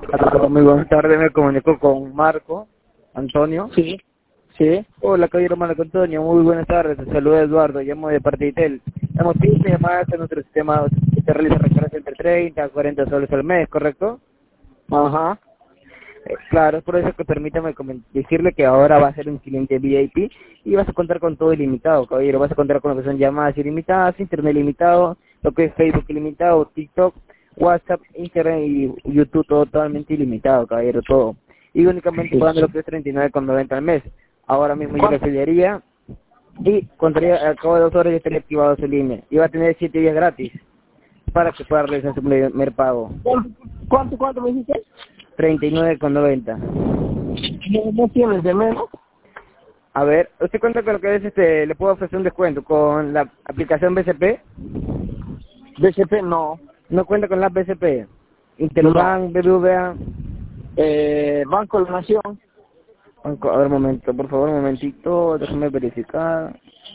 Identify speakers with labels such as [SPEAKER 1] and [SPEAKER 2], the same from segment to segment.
[SPEAKER 1] Aló, muy buenas tardes, me comunico con Marco Antonio.
[SPEAKER 2] Sí, sí.
[SPEAKER 1] Hola, caballero Marco Antonio, muy buenas tardes, te saluda Eduardo, llamo de parte de Itel. El motivo de llamada es que nuestro sistema se realiza recargas entre 30 a 40 soles al mes, ¿correcto?
[SPEAKER 2] Ajá.
[SPEAKER 1] Claro, es por eso que permítame decirle que ahora va a ser un cliente VIP y vas a contar con todo ilimitado, caballero. Vas a contar con lo que son llamadas ilimitadas, internet ilimitado, lo que es Facebook ilimitado, TikTok, WhatsApp, Instagram y YouTube, todo totalmente ilimitado, caballero, todo. Y únicamente
[SPEAKER 2] Sí.
[SPEAKER 1] pagando lo que es 39,90 al mes. Ahora mismo yo le
[SPEAKER 2] ¿Cuánto,
[SPEAKER 1] afiliaría y contaría, al cabo de 2 horas ya estaría activado su línea. Y va a tener 7 días gratis para que pueda realizar su primer pago.
[SPEAKER 2] cuánto me dijiste?
[SPEAKER 1] 39,90.
[SPEAKER 2] ¿No tienes de menos?
[SPEAKER 1] A ver, ¿usted cuenta con lo que es le puedo ofrecer un descuento con la aplicación BCP?
[SPEAKER 2] BCP no.
[SPEAKER 1] ¿No cuenta con la BCP?
[SPEAKER 2] No.
[SPEAKER 1] Interbank, BBVA.
[SPEAKER 2] Banco de la Nación.
[SPEAKER 1] A ver, un momento, por favor, un momentito, déjame verificar.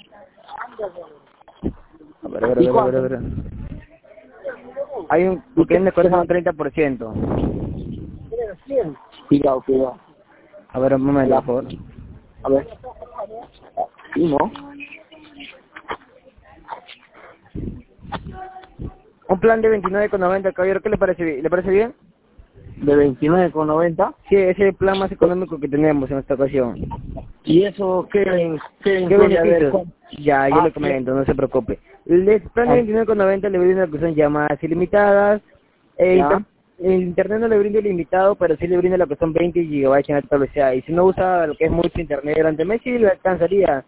[SPEAKER 1] A ver, a ver, a
[SPEAKER 2] ¿Y
[SPEAKER 1] ver, a ver, a
[SPEAKER 2] cuánto?
[SPEAKER 1] ver. Hay un
[SPEAKER 2] ¿Y qué?
[SPEAKER 1] pequeño descuento de un 30%.
[SPEAKER 2] Cuidado, cuidado.
[SPEAKER 1] A ver, un momento,
[SPEAKER 2] Ya.
[SPEAKER 1] por favor.
[SPEAKER 2] A ver. ¿Y no?
[SPEAKER 1] Un plan de 29,90, caballero, ¿qué le parece bien? ¿Le parece bien?
[SPEAKER 2] De 29,90.
[SPEAKER 1] Sí, ese es el plan más económico que tenemos en esta ocasión.
[SPEAKER 2] ¿Y eso qué
[SPEAKER 1] ¿Qué
[SPEAKER 2] incluye? A ver,
[SPEAKER 1] beneficios? Ya, yo le
[SPEAKER 2] ¿qué?
[SPEAKER 1] comento, no se preocupe. El plan de 29,90 le brinda lo que son llamadas ilimitadas.
[SPEAKER 2] Ya.
[SPEAKER 1] El internet no le brinda ilimitado, pero sí le brinda lo que son 20 gigabytes en alta velocidad. Y si no usa lo que es mucho internet durante el mes, sí le alcanzaría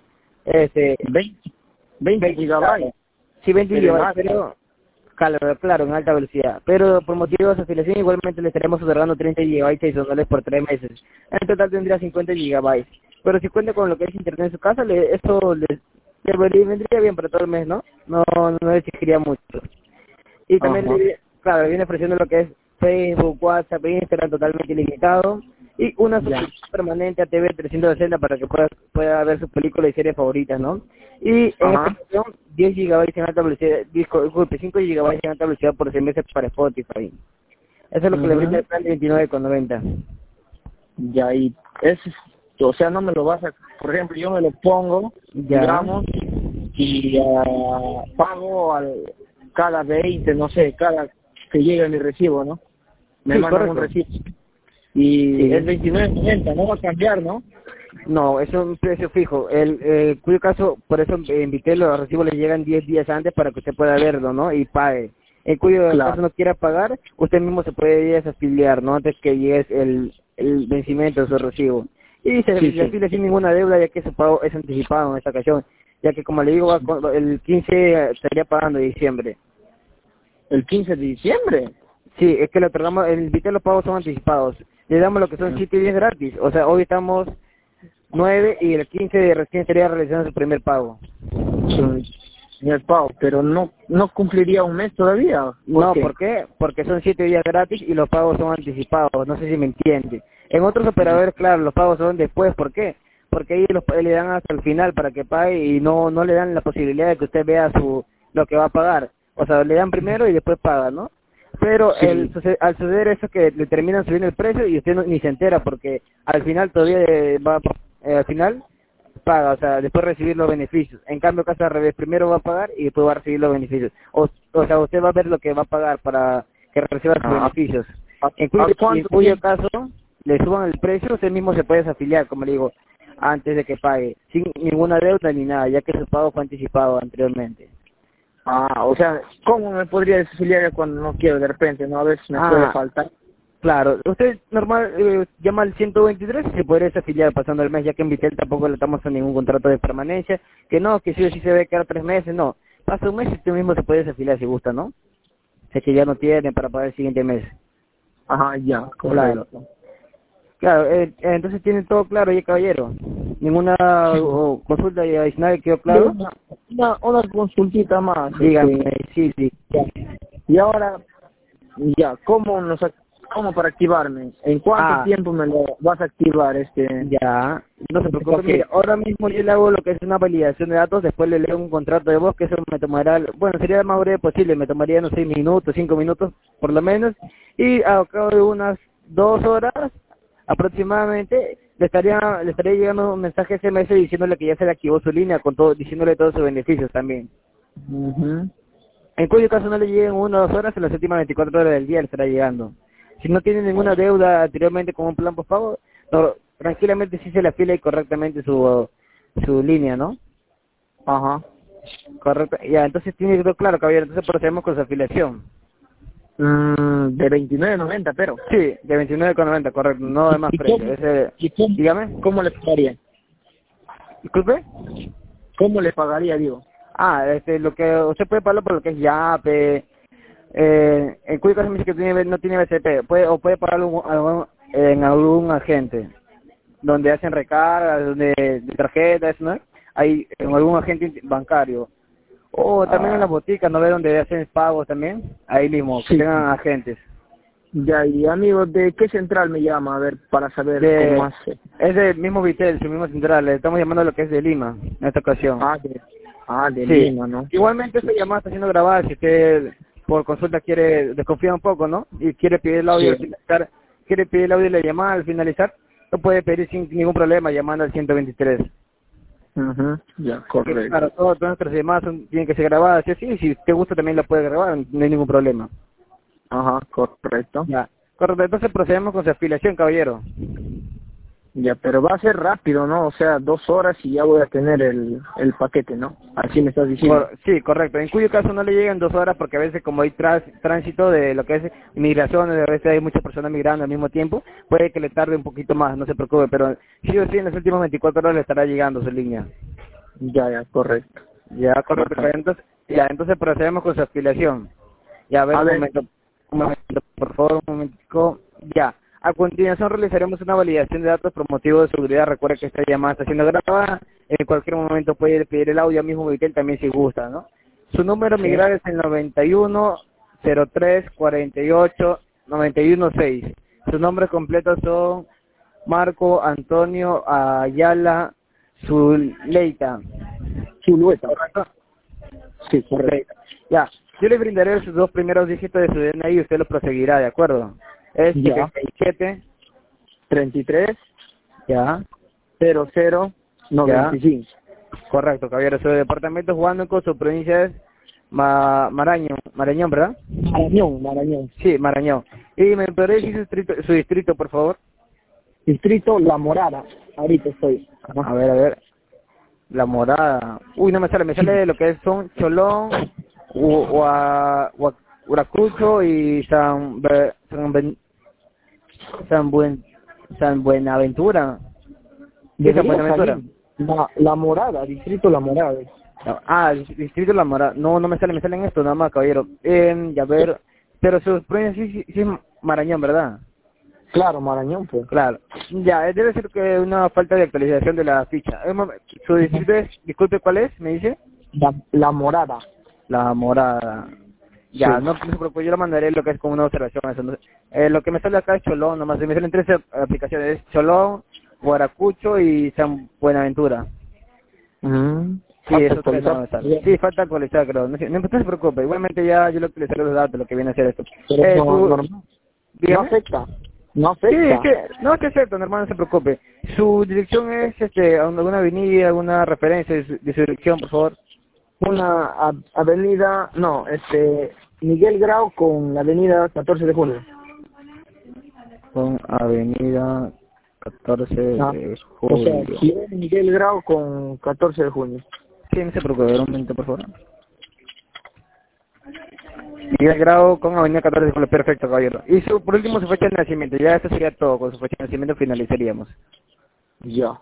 [SPEAKER 2] 20
[SPEAKER 1] claro.
[SPEAKER 2] gigabytes.
[SPEAKER 1] Sí, 20
[SPEAKER 2] Pero
[SPEAKER 1] gigabytes,
[SPEAKER 2] más.
[SPEAKER 1] pero claro, en alta velocidad. Pero por motivos de afiliación igualmente le estaremos otorgando 30 gigabytes adicionales por 3 meses. En total tendría 50 gigabytes. Pero si cuenta con lo que es internet en su casa, esto le vendría bien para todo el mes, ¿no? No le exigiría mucho. Y también,
[SPEAKER 2] Ajá.
[SPEAKER 1] claro, le viene ofreciendo lo que es Facebook, WhatsApp, Instagram totalmente ilimitado. Y una
[SPEAKER 2] Ya.
[SPEAKER 1] suscripción permanente a TV 360 para que pueda ver sus películas y series favoritas, ¿no? Y en esta
[SPEAKER 2] Ajá.
[SPEAKER 1] ocasión, 10 gigabytes en alta velocidad, disculpe, 5 gigabytes en alta velocidad por 6 meses para Spotify. Eso es lo que le brinda
[SPEAKER 2] Ujú.
[SPEAKER 1] el plan de 29,90.
[SPEAKER 2] Ya, y es, o sea, no me lo vas a, por ejemplo, yo me lo pongo,
[SPEAKER 1] Ya.
[SPEAKER 2] digamos, y pago cada 20, no sé, cada que llegue mi recibo, ¿no? Me
[SPEAKER 1] Sí,
[SPEAKER 2] mandan un
[SPEAKER 1] correcto.
[SPEAKER 2] recibo. Y es
[SPEAKER 1] Sí.
[SPEAKER 2] 29.90, no va a cambiar, ¿no?
[SPEAKER 1] No, eso es un precio fijo. Cuyo caso, por eso invité, los recibos le llegan 10 días antes para que usted pueda verlo, ¿no? Y pague. En cuyo caso
[SPEAKER 2] Claro.
[SPEAKER 1] no quiera pagar, usted mismo se puede desafiliar, ¿no? Antes que llegue el vencimiento de su recibo. Y se
[SPEAKER 2] Sí, sí.
[SPEAKER 1] afilia sin ninguna deuda, ya que su pago es anticipado en esta ocasión. Ya que, como le digo, el 15 estaría pagando de diciembre.
[SPEAKER 2] El 15 de diciembre.
[SPEAKER 1] Sí, es que le otorgamos, el invité los pagos son anticipados. Le damos lo que son 7 días gratis. O sea, hoy estamos 9 y el 15 de recién estaría realizando su primer pago.
[SPEAKER 2] En el pago, pero no cumpliría un mes todavía. ¿Por
[SPEAKER 1] No,
[SPEAKER 2] qué?
[SPEAKER 1] ¿por qué? Porque son 7 días gratis y los pagos son anticipados. No sé si me entiende. En otros operadores, claro, los pagos son después. ¿Por qué? Porque ahí le dan hasta el final para que pague y no le dan la posibilidad de que usted vea lo que va a pagar. O sea, le dan primero y después paga, ¿no? Pero
[SPEAKER 2] Sí.
[SPEAKER 1] al suceder eso que le terminan subiendo el precio y usted ni se entera porque al final todavía al final paga, o sea, después recibir los beneficios. En cambio, caso al revés, primero va a pagar y después va a recibir los beneficios. O sea, usted va a ver lo que va a pagar para que reciba sus
[SPEAKER 2] Ah,
[SPEAKER 1] beneficios.
[SPEAKER 2] ¿A
[SPEAKER 1] En
[SPEAKER 2] cuánto
[SPEAKER 1] cuyo
[SPEAKER 2] tiempo?
[SPEAKER 1] caso le suban el precio, usted mismo se puede desafiliar, como le digo, antes de que pague, sin ninguna deuda ni nada, ya que su pago fue anticipado anteriormente.
[SPEAKER 2] O sea, ¿cómo me podría desafiliar cuando no quiero de repente, no? A ver si me puede faltar.
[SPEAKER 1] Claro, usted normal llama al 123 y se puede desafiliar pasando el mes, ya que en Vitel tampoco le estamos en ningún contrato de permanencia, que no, que sí o sí se ve quedar 3 meses, no. Pasa un mes y usted mismo se puede desafiliar si gusta, ¿no? Si es que ya no tiene para pagar el siguiente mes.
[SPEAKER 2] Ajá, ya,
[SPEAKER 1] Claro.
[SPEAKER 2] correcto.
[SPEAKER 1] Claro, entonces tiene todo claro ya, caballero. Ninguna consulta adicional quedó
[SPEAKER 2] De
[SPEAKER 1] claro.
[SPEAKER 2] una consultita más,
[SPEAKER 1] Dígame, sí, sí.
[SPEAKER 2] ya. Y ahora, ya, ¿cómo para activarme? ¿En cuánto
[SPEAKER 1] Ah,
[SPEAKER 2] tiempo me lo vas a activar
[SPEAKER 1] ya, no se
[SPEAKER 2] este
[SPEAKER 1] preocupe, mire,
[SPEAKER 2] paquete?
[SPEAKER 1] ahora mismo yo le hago lo que es una validación de datos, después le leo un contrato de voz, que eso me tomará, bueno, sería lo más breve posible, me tomaría unos 6 minutos, 5 minutos, por lo menos, y a cabo de unas 2 horas aproximadamente, le estaría llegando un mensaje SMS diciéndole que ya se le activó su línea, con todo, diciéndole todos sus beneficios también.
[SPEAKER 2] Mhm.
[SPEAKER 1] En cuyo caso no le lleguen 1 o 2 horas, en las últimas 24 horas del día le estará llegando. Si no tiene ninguna deuda anteriormente con un plan postpago, no, tranquilamente sí se le afila y correctamente su línea, ¿no?
[SPEAKER 2] Ajá.
[SPEAKER 1] Correcto. Ya, entonces tiene que quedar claro, caballero. Entonces procedemos con su afiliación.
[SPEAKER 2] De 29.90, pero.
[SPEAKER 1] Sí, de 29,90, correcto. No de más
[SPEAKER 2] ¿Y
[SPEAKER 1] precio.
[SPEAKER 2] cómo,
[SPEAKER 1] Ese,
[SPEAKER 2] y cómo,
[SPEAKER 1] dígame.
[SPEAKER 2] cómo le pagaría?
[SPEAKER 1] Disculpe.
[SPEAKER 2] ¿Cómo le pagaría, digo?
[SPEAKER 1] Lo que usted puede pagarlo por lo que es Yape. En cuyo caso me dice que no tiene BCP. Puede pagarlo en algún agente, donde hacen recargas, donde de tarjetas, ¿no? Hay en algún agente bancario. O también en las
[SPEAKER 2] Ah,
[SPEAKER 1] boticas, ¿no ve? Donde hacen pagos también. Ahí mismo, que
[SPEAKER 2] sí.
[SPEAKER 1] tengan agentes.
[SPEAKER 2] Ya, y amigos, ¿de qué central me llama? A ver, para saber cómo
[SPEAKER 1] De,
[SPEAKER 2] hace.
[SPEAKER 1] es del mismo Vitel, su mismo central. Le estamos llamando a lo que es de Lima, en esta ocasión.
[SPEAKER 2] De
[SPEAKER 1] Sí.
[SPEAKER 2] Lima, ¿no?
[SPEAKER 1] Igualmente esta llamada está siendo grabada. Si usted por consulta quiere desconfía un poco, ¿no? Y quiere pedir el audio
[SPEAKER 2] Sí.
[SPEAKER 1] al finalizar, quiere pedir el audio de la llamada al finalizar, lo puede pedir sin ningún problema llamando al 123.
[SPEAKER 2] Ya,
[SPEAKER 1] Que,
[SPEAKER 2] correcto.
[SPEAKER 1] claro, todas nuestras llamadas tienen que ser grabadas, sí, sí, si te gusta también la puede grabar, no hay ningún problema.
[SPEAKER 2] Ajá, correcto.
[SPEAKER 1] Ya. Correcto, entonces procedemos con su afiliación, caballero.
[SPEAKER 2] Ya, pero va a ser rápido, ¿no? O sea, 2 horas y ya voy a tener el paquete, ¿no? Así me estás diciendo.
[SPEAKER 1] Sí, correcto. En cuyo caso no le llegan 2 horas porque a veces como hay tránsito de lo que es inmigraciones, a veces hay muchas personas migrando al mismo tiempo, puede que le tarde un poquito más, no se preocupe, pero sí o sí en las últimas 24 horas le estará llegando su línea.
[SPEAKER 2] Ya, correcto.
[SPEAKER 1] Ya, correcto.
[SPEAKER 2] Ajá.
[SPEAKER 1] Entonces procedemos con su afiliación. Ya, a ver,
[SPEAKER 2] A ver,
[SPEAKER 1] un momento, por favor, un momentico. Ya. A continuación realizaremos una validación de datos por motivo de seguridad. Recuerde que esta llamada está siendo grabada. En cualquier momento puede pedir el audio al mismo Vitel también si gusta, ¿no? Su número
[SPEAKER 2] sí,
[SPEAKER 1] migrar es el 91 03 48 91 6. Su nombre completo son Marco Antonio Ayala Zuleita.
[SPEAKER 2] silueta.
[SPEAKER 1] ¿Correcto?
[SPEAKER 2] Sí,
[SPEAKER 1] Ok.
[SPEAKER 2] correcto.
[SPEAKER 1] Ya. Yo le brindaré sus 2 primeros dígitos de su DNI y usted lo proseguirá, ¿de acuerdo? Es
[SPEAKER 2] Ya,
[SPEAKER 1] 77.
[SPEAKER 2] 33
[SPEAKER 1] Ya.
[SPEAKER 2] 00
[SPEAKER 1] Ya.
[SPEAKER 2] 95.
[SPEAKER 1] Correcto, caballero. Su departamento es Huánuco, su provincia es Marañón, ¿verdad?
[SPEAKER 2] Marañón.
[SPEAKER 1] Sí, Marañón. Y me podría decir su distrito, por favor.
[SPEAKER 2] Distrito La Morada. Ahorita estoy. Ajá.
[SPEAKER 1] A ver. La Morada. Uy, no me sale lo que son Cholón, Huaracucho y San Buen, San Buenaventura. ¿Qué es San
[SPEAKER 2] Debería
[SPEAKER 1] Buenaventura?
[SPEAKER 2] salir. La Morada, Distrito La Morada.
[SPEAKER 1] No, Distrito La Morada. No, me salen esto nada más, caballero. Ya ver, pero su provincia sí es Marañón, ¿verdad?
[SPEAKER 2] Claro, Marañón, pues.
[SPEAKER 1] Claro. Ya, debe ser que una falta de actualización de la ficha. Su distrito es, disculpe, ¿cuál es? ¿Me dice?
[SPEAKER 2] La Morada.
[SPEAKER 1] La Morada.
[SPEAKER 2] Sí.
[SPEAKER 1] Ya, no se preocupe, yo lo mandaré lo que es como una observación. Eso, no lo que me sale acá es Cholón, nomás. Me salen 13 aplicaciones. Es Cholón, Guaracucho y San Buenaventura. Sí,
[SPEAKER 2] Falta
[SPEAKER 1] eso tres no
[SPEAKER 2] actualizar.
[SPEAKER 1] me sale. Sí, falta actualizar, creo. No se preocupe. Igualmente ya yo lo actualizaré los datos, lo que viene a ser esto.
[SPEAKER 2] Pero no,
[SPEAKER 1] Su,
[SPEAKER 2] no
[SPEAKER 1] dígame.
[SPEAKER 2] afecta. No
[SPEAKER 1] Sí,
[SPEAKER 2] afecta.
[SPEAKER 1] no, que es cierto, hermano, no se preocupe. Su dirección es, alguna avenida, alguna referencia de su dirección, por favor.
[SPEAKER 2] Una avenida, no, Miguel Grau con la avenida 14 de junio.
[SPEAKER 1] Con avenida 14
[SPEAKER 2] Ah,
[SPEAKER 1] de
[SPEAKER 2] o sea,
[SPEAKER 1] julio.
[SPEAKER 2] si es Miguel Grau con 14 de junio.
[SPEAKER 1] Sí, no se preocupe, un momento, por favor. Miguel Grau con avenida 14 de julio, perfecto, caballero. Y por último, su fecha de nacimiento. Ya esto sería todo, con su fecha de nacimiento finalizaríamos.
[SPEAKER 2] Ya.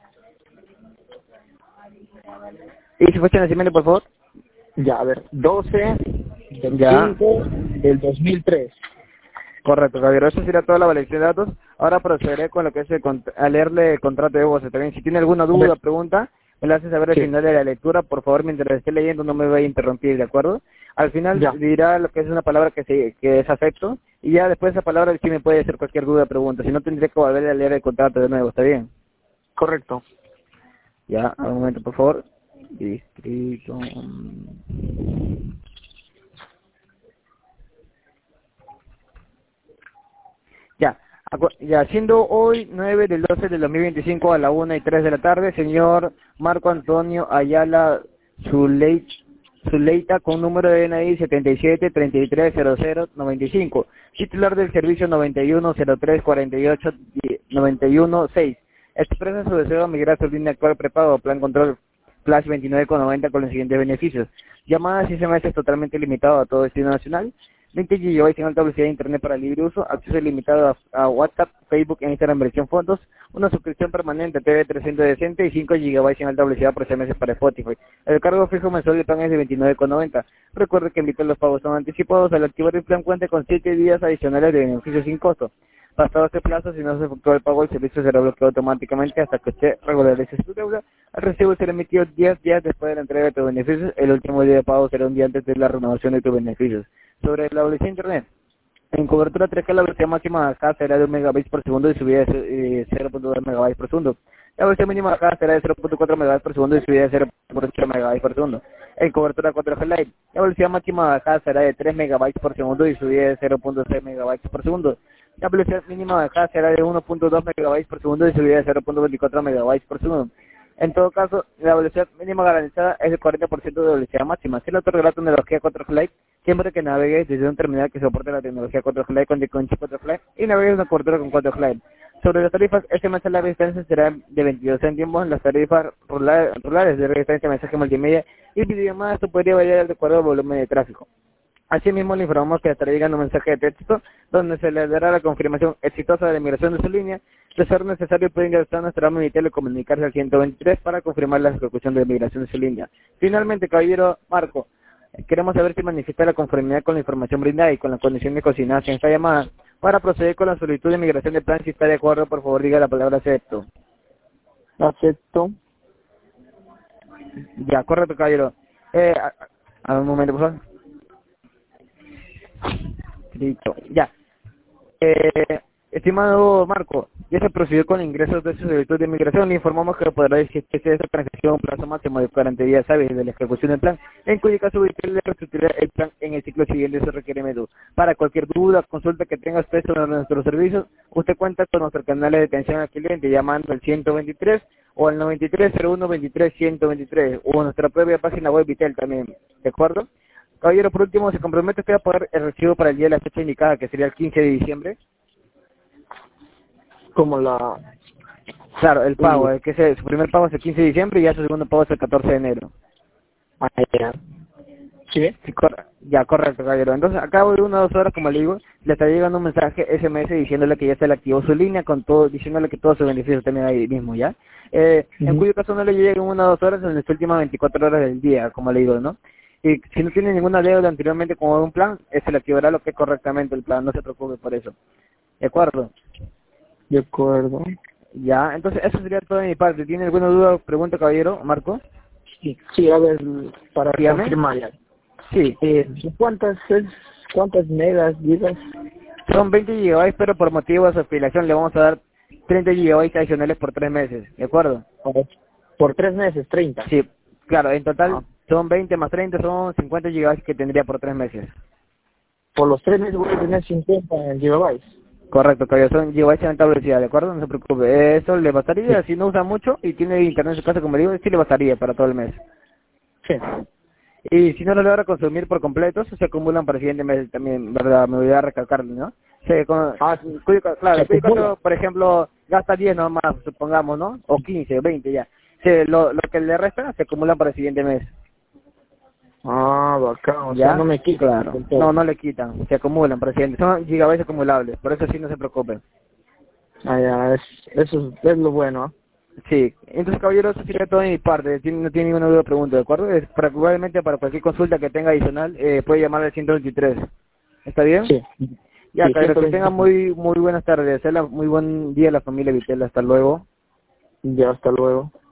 [SPEAKER 1] ¿Y su fecha de nacimiento, por favor?
[SPEAKER 2] Ya, a ver, 12 del
[SPEAKER 1] Ya.
[SPEAKER 2] 5 del 2003.
[SPEAKER 1] Correcto, caballero. Eso sería toda la validación de datos. Ahora procederé con lo que es a leerle el contrato de voz. También, si tiene alguna
[SPEAKER 2] A ver,
[SPEAKER 1] duda, pregunta, me la hace saber al
[SPEAKER 2] sí,
[SPEAKER 1] final de la lectura. Por favor, mientras esté leyendo, no me vaya a interrumpir, ¿de acuerdo? Al final
[SPEAKER 2] ya,
[SPEAKER 1] dirá lo que es una palabra que es afecto. Y ya después de esa palabra sí me puede hacer cualquier duda o pregunta. Si no, tendré que volver a leer el contrato de nuevo. ¿Está bien?
[SPEAKER 2] correcto.
[SPEAKER 1] Ya, un momento, por favor. Distrito. Ya, Ya, siendo hoy 9 del 12 del 2025 a la 1:03 de la tarde, señor Marco Antonio Ayala Zuleita, con número de DNI 77330095, titular del servicio 91034891-6. Expresa su deseo de migrar su línea actual prepago plan control Flash 29,90 con los siguientes beneficios: llamadas y SMS totalmente limitado a todo destino nacional, 20 GB en alta velocidad de internet para libre uso, acceso ilimitado a WhatsApp, Facebook e Instagram versión fondos, una suscripción permanente a TV 300 decente y 5 GB en alta velocidad por SMS para Spotify. El cargo fijo mensual del plan es de 29,90. Recuerde que invitar los pagos son anticipados. Al activar el plan cuente con 7 días adicionales de beneficios sin costo. Pasado este plazo, si no se efectúa el pago, el servicio será bloqueado automáticamente hasta que usted regularice su deuda. El recibo será emitido 10 días después de la entrega de tus beneficios. El último día de pago será un día antes de la renovación de tus beneficios. Sobre la velocidad de internet, en cobertura 3G la velocidad máxima acá será de 1 megabits por segundo y subida de 0.2 megabytes por segundo. La velocidad mínima acá será de 0.4 megabytes por segundo y subida de 0.8 megabytes por segundo. En cobertura 4G Lite, la velocidad máxima acá será de 3 megabytes por segundo y subida de 0.6 megabytes por segundo. La velocidad mínima acá será de 1.2 megabytes por segundo y subida de 0.24 megabytes por segundo. En todo caso, la velocidad mínima garantizada es el 40% de velocidad máxima. Se le otorga la tecnología 4G Lite siempre que navegues desde un terminal que soporte la tecnología 4G Lite con chip 4G Lite y navegues una cobertura con 4G Lite. Sobre las tarifas SMS a larga distancia será de 22 céntimos. En las tarifas rurales de larga distancia, mensaje multimedia y videollamadas, esto podría variar de acuerdo al volumen de tráfico. Asimismo, le informamos que estará llegando un mensaje de texto donde se le dará la confirmación exitosa de la migración de su línea. De ser necesario, puede ingresar a nuestra rama y telecomunicarse al 123 para confirmar la ejecución de la migración de su línea. Finalmente, caballero Marco, queremos saber si manifiesta la conformidad con la información brindada y con la condición de consignadas en esta llamada. Para proceder con la solicitud de migración de plan, si está de acuerdo, por favor diga la palabra acepto.
[SPEAKER 2] Acepto.
[SPEAKER 1] Ya, correcto, caballero. A un momento, por favor. Listo, ya. Estimado Marco, ya se procedió con ingresos de su solicitud de migración. Le informamos que podrá existir esta transacción un plazo máximo de 40 días hábiles de la ejecución del plan, en cuyo caso usted le reestructurará el plan en el ciclo siguiente de su requerimiento. Para cualquier duda, consulta que tenga usted sobre nuestros servicios, usted cuenta con nuestros canales de atención al cliente llamando al 123 o al 9301-23-123 o a nuestra propia página web Vitel también, ¿de acuerdo? Caballero, por último, ¿se compromete usted a pagar el recibo para el día de la fecha indicada, que sería el 15 de diciembre?
[SPEAKER 2] Como la...
[SPEAKER 1] Claro, el pago, su primer pago es el 15 de diciembre y ya su segundo pago es el 14 de enero.
[SPEAKER 2] Ah, ya. ¿Sí?
[SPEAKER 1] Sí, ya, correcto, caballero. Entonces, a cabo de 1 o 2 horas, como le digo, le está llegando un mensaje SMS diciéndole que ya se le activó su línea, con todo, diciéndole que todos sus beneficios están ahí mismo, ¿ya? En cuyo caso no le lleguen 1 o 2 horas en las últimas 24 horas del día, como le digo, ¿no? Y si no tiene ninguna deuda anteriormente como un plan, se le activará lo que es correctamente el plan, no se preocupe por eso. ¿De acuerdo?
[SPEAKER 2] De acuerdo.
[SPEAKER 1] Ya, entonces eso sería todo de mi parte. ¿Tiene alguna duda o pregunta, caballero, Marco?
[SPEAKER 2] Sí, a ver, para
[SPEAKER 1] Dígame.
[SPEAKER 2] confirmar ya.
[SPEAKER 1] Sí.
[SPEAKER 2] ¿Cuántas megas, gigas?
[SPEAKER 1] Son 20 GB, pero por motivo de su afiliación le vamos a dar 30 GB adicionales por 3 meses, ¿de acuerdo?
[SPEAKER 2] Por 3 meses, 30.
[SPEAKER 1] Sí, claro, en total son 20 más 30, son 50 GB que tendría por 3 meses.
[SPEAKER 2] Por los 3 meses voy a tener 50 gigabytes.
[SPEAKER 1] Correcto, caballero, son GB en alta velocidad, ¿de acuerdo? No se preocupe, eso le bastaría, si no usa mucho y tiene internet en su casa, como le digo, sí le bastaría para todo el mes.
[SPEAKER 2] Sí.
[SPEAKER 1] Y si no lo logra consumir por completo, se acumulan para el siguiente mes también, ¿verdad? Me voy a recalcarlo, ¿no? Claro, cuyo, por ejemplo, gasta 10 nomás, supongamos, ¿no? O 15, o 20 ya. Lo que le resta se acumulan para el siguiente mes.
[SPEAKER 2] Ah, bacán, o
[SPEAKER 1] ¿Ya?
[SPEAKER 2] sea, no me quitan.
[SPEAKER 1] Claro. No le quitan, se acumulan para el siguiente. Son gigabytes acumulables, por eso sí no se preocupen.
[SPEAKER 2] Ah, ya, eso es lo bueno.
[SPEAKER 1] Sí, entonces caballero, eso sería todo de mi parte, no tiene ninguna duda o pregunta, ¿de acuerdo? Probablemente para cualquier consulta que tenga adicional, puede llamar al 123. ¿Está bien?
[SPEAKER 2] Sí.
[SPEAKER 1] Ya,
[SPEAKER 2] Sí,
[SPEAKER 1] caballero, que tenga muy buenas tardes, muy buen día a la familia Vitel, hasta luego.
[SPEAKER 2] Ya, hasta luego.